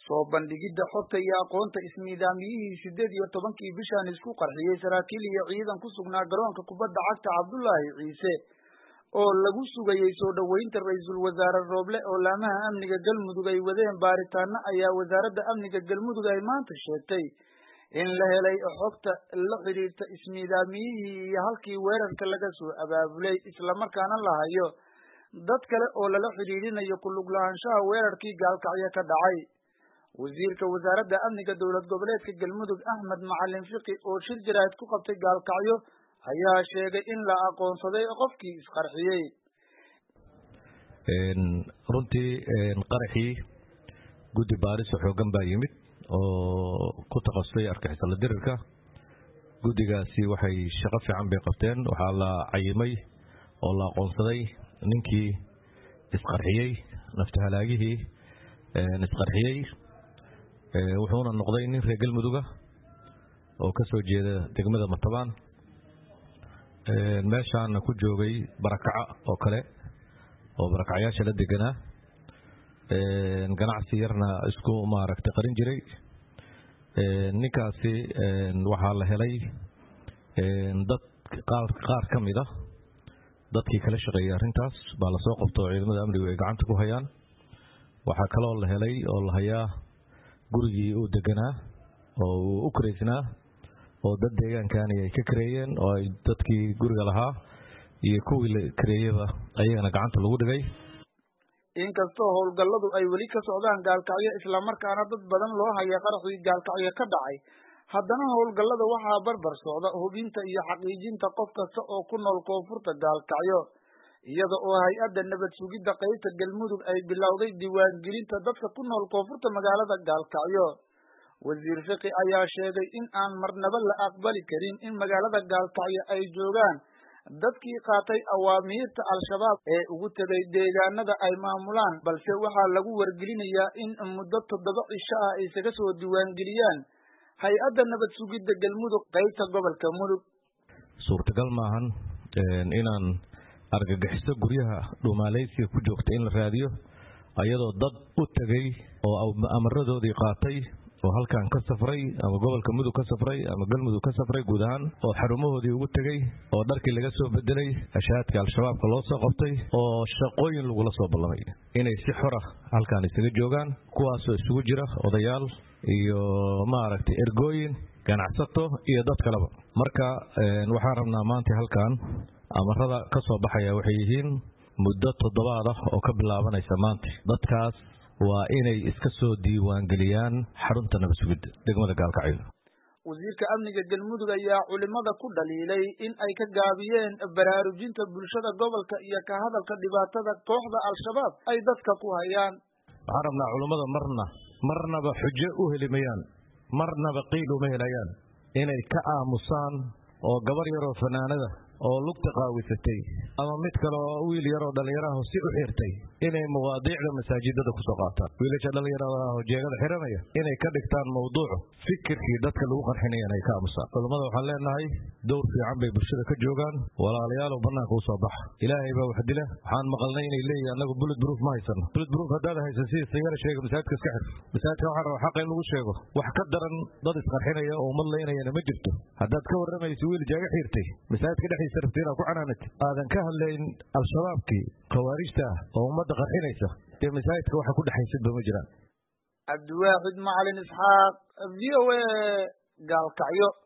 soo bandhigidda xogta iyo aqoonta ismiidaamiyihii 18 bishan isku qarxiyay saraakiil iyo ciidan ku sugnaa garoonka kubadda cagta Cabdullaahi Ciise oo lagu sugayay soo dhaweynta ra'iisul wasaare Rooble oo laamaha amniga Galmudug ay wadeen baaritaano ayaa wasaaradda amniga Galmudug ay maanta sheegtay in la helay xogta la xiriirta ismiidaamiyihii iyo halkii weerarka laga soo abaabulay isla markaana la hayo dad kale oo lala xiriirinayo ku lug lahaanshaha weerarkii gaalkacyo ka dhacay wasiirka wasaaradda amniga dowlad goboleedka Galmudug Ahmed Macalin Fiqi oo shir jaraa'id ku qabtay gaalkacyo ayaa sheegay in la aqoonsaday qofkii isqarxiyay runtii qarxii guddi baaris xoogan baa yimid oo ku taqasay argagixisada dirirka guddigaasi waxay shaqo fiican bay qabteen waxa la cayimay oo la aqoonsaday ninkii isqarxiyay nafta halaagihii isqarxiyay wuxuuna noqday nin reer Galmudug oo ka soo jeeda degmada Matabaan meeshaan ku joogay barakaca oo kale oo barakacayaasha la deganaa ganacsi yarna isku maaragtay qarin jiray ninkaasi waxa la helay dad qaar kamid ah dadkii kala shaqeeyay arintaas baa la soo qabtay ciidamada amniga ay gacanta ku hayaan waxa kale oo la helay oo la hayaa gurigii uu deganaa oo u kureysnaa oo dad deegaankan ay ka kareeyeen oo ay dadkii guriga lahaa iyo kuwii la kareeyaba ayagana gacanta lagu dhigay inkastoo howlgalladu ay weli ka socdaan gaalkacyo isla markaana dad badan loo hayay qarxii gaalkacyo ka dhacay haddana howlgallada waxaa barbar socda hubinta iyo xaqiijinta qof kasta oo ku nool koonfurta gaalkacyo iyada oo hay-adda nabad sugidda qaybta Galmudug ay bilowday diiwaangelinta dadka ku nool koonfurta magaalada gaalkacyo wasiir Fiqi ayaa sheegay in aan marnaba la aqbali karin in magaalada gaalkacyo ay joogaan dadkii qaatay awaamiirta al-shabaab ee ugu tagay deegaanada ay maamulaan balse waxaa lagu wargelinayaa in muddo 7 cisho ah ay isaga soo diiwaangeliyaan hay-adda nabad sugidda Galmudug qaybta gobolka Mudug suurtagal maahan inaan argagixiso guryaha Dhuumaaleysiga ku joogta in la raadiyo ayadoo dad u tagay oo amaradoodii qaatay oo halkan ka safray ama gobolka Mudug ka safray ama Galmudug ka safray guud ahaan oo xarumahoodii ugu tagay oo dharkii laga soo bedelay ashaadka al-shabaabka loo soo qabtay oo shaqooyin lagu la soo ballamay inay si xor ah halkan isaga joogaan kuwaas oo isugu jira odayaal iyo maaragtay ergooyin ganacsato iyo dad kaleba marka waxaan rabnaa maanta halkan amarada ka soo baxaya waxay yihiin muddo 7 ah oo ka bilaabanaysa maanta dadkaas waa inay iska soo diiwaan galiyaan xarunta nabad sugidda degmada gaalkacyo wasiirka amniga Galmudug ayaa culimada ku dhaliilay in ay ka gaabiyeen baraarujinta bulshada gobolka iyo ka hadalka dhibaatada kooxda al-shabaab ay dadka ku hayaan waxaan rabnaa culimada marnaba xujo u helimayaan marnaba qiil uma helayaan inay ka aamusaan oo gabar yar oo fanaanada oo lugta qaawisatay ama mid kale oo wiil yar oo dhalinyaro si u xirtay inay mawaadiicda masaajidada ku soo qaataan wiilasha dhalinyarada oo jeegada xiranaya inay ka dhigtaan mowduuc fikirkii dadka lagu qarxinayay inay ka aamusaan culimada waxaan leenahay dowr fiican bay bulshada ka joogaan walaalayaal banaanka u soo bax ilaahay baa wax dila waxaan maqalnay inay leeyahay anagu bullet proof ma haysano bullet proof hadaad haysan si sayara sheega masaajidka iska xir masaajidka waxaan rabaa xaq in lagu sheego wax ka daran dad isqarxinaya oo umad leynayana ma jirto hadaad ka waramayso wiil jeega xirtay masaajidka dhexdiisa raftiina ku canaanad aadan ka hadlayn al-shabaabkii khawaarijta oo ummadda qarxinaysa ee masaajidka waxa ku dhaxaysid ma jiraan Abdiwaahid Macalin Isxaaq VOA gaalkacyo